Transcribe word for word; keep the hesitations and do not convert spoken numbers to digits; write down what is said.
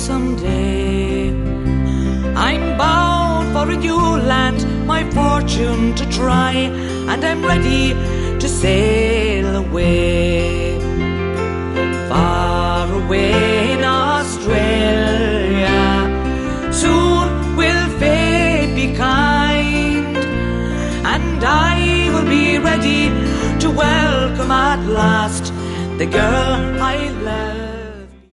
someday. I'm bound for a new land, my fortune to try, and I'm ready to sail away. Far away in Australia, soon will fate be kind, and I will be ready to welcome at last the girl I love.